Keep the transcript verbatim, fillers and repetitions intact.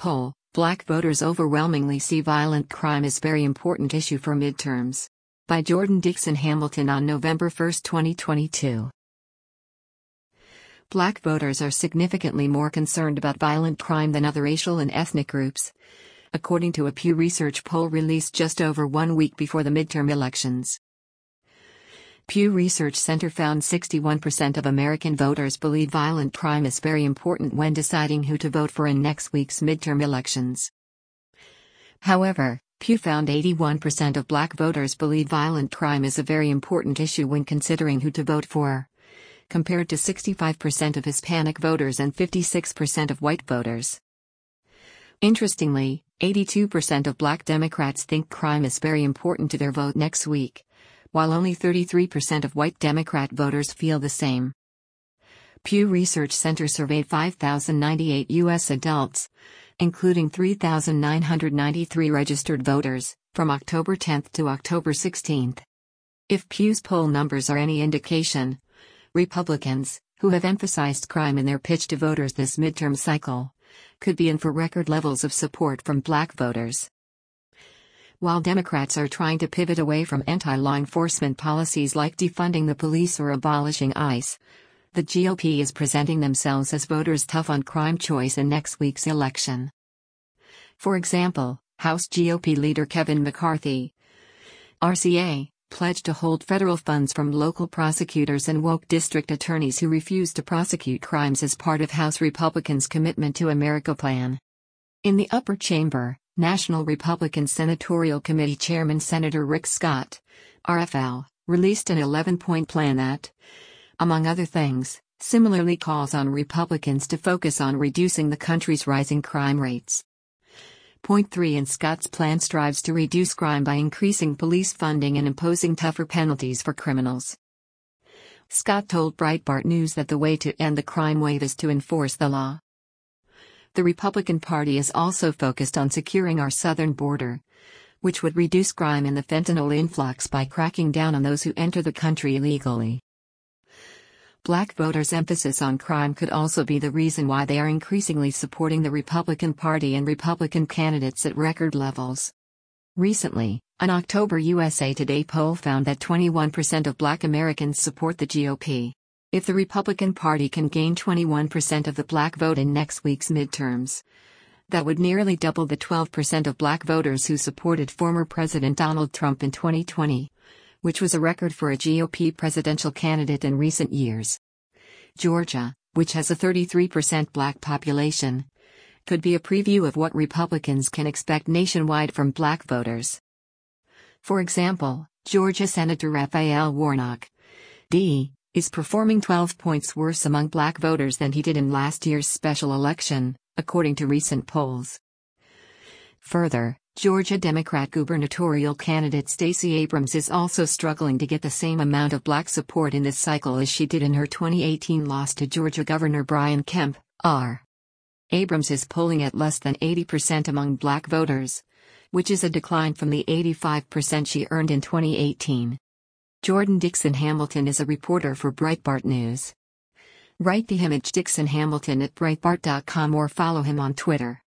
poll, Black voters overwhelmingly see violent crime as very important issue for midterms. By Jordan Dixon Hamilton on November first, twenty twenty-two. Black voters are significantly more concerned about violent crime than other racial and ethnic groups, according to a Pew Research poll released just over one week before the midterm elections. Pew Research Center found sixty-one percent of American voters believe violent crime is very important when deciding who to vote for in next week's midterm elections. However, Pew found eighty-one percent of Black voters believe violent crime is a very important issue when considering who to vote for, compared to sixty-five percent of Hispanic voters and fifty-six percent of white voters. Interestingly, eighty-two percent of Black Democrats think crime is very important to their vote next week, while only thirty-three percent of white Democrat voters feel the same. Pew Research Center surveyed five thousand ninety-eight U S adults, including three thousand nine hundred ninety-three registered voters, from October tenth to October sixteenth. If Pew's poll numbers are any indication, Republicans, who have emphasized crime in their pitch to voters this midterm cycle, could be in for record levels of support from Black voters. While Democrats are trying to pivot away from anti-law enforcement policies like defunding the police or abolishing ICE, the G O P is presenting themselves as voters' tough on crime choice in next week's election. For example, House G O P leader Kevin McCarthy, R C A, pledged to hold federal funds from local prosecutors and woke district attorneys who refuse to prosecute crimes as part of House Republicans' Commitment to America plan. In the upper chamber, National Republican Senatorial Committee Chairman Senator Rick Scott, R F L, released an eleven-point plan that, among other things, similarly calls on Republicans to focus on reducing the country's rising crime rates. Point three in Scott's plan strives to reduce crime by increasing police funding and imposing tougher penalties for criminals. Scott told Breitbart News that the way to end the crime wave is to enforce the law. The Republican Party is also focused on securing our southern border, which would reduce crime and the fentanyl influx by cracking down on those who enter the country illegally. Black voters' emphasis on crime could also be the reason why they are increasingly supporting the Republican Party and Republican candidates at record levels. Recently, an October U S A Today poll found that twenty-one percent of Black Americans support the G O P. If the Republican Party can gain twenty-one percent of the Black vote in next week's midterms, that would nearly double the twelve percent of Black voters who supported former President Donald Trump in twenty twenty, which was a record for a G O P presidential candidate in recent years. Georgia, which has a thirty-three percent Black population, could be a preview of what Republicans can expect nationwide from Black voters. For example, Georgia Senator Raphael Warnock, D, is performing twelve points worse among Black voters than he did in last year's special election, according to recent polls. Further, Georgia Democrat gubernatorial candidate Stacey Abrams is also struggling to get the same amount of Black support in this cycle as she did in her twenty eighteen loss to Georgia Governor Brian Kemp, R. Abrams is polling at less than eighty percent among Black voters, which is a decline from the eighty-five percent she earned in twenty eighteen. Jordan Dixon Hamilton is a reporter for Breitbart News. Write the image Dixon Hamilton at Breitbart dot com or follow him on Twitter.